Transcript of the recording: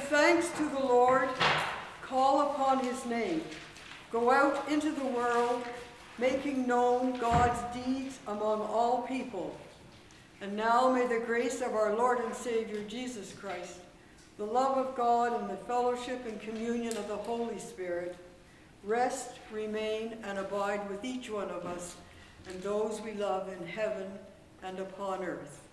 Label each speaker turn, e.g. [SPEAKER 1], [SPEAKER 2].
[SPEAKER 1] thanks to the Lord. Call upon his name. Go out into the world, making known God's deeds among all people. And now may the grace of our Lord and Savior Jesus Christ, the love of God, and the fellowship and communion of the Holy Spirit rest, remain, and abide with each one of us and those we love in heaven and upon earth.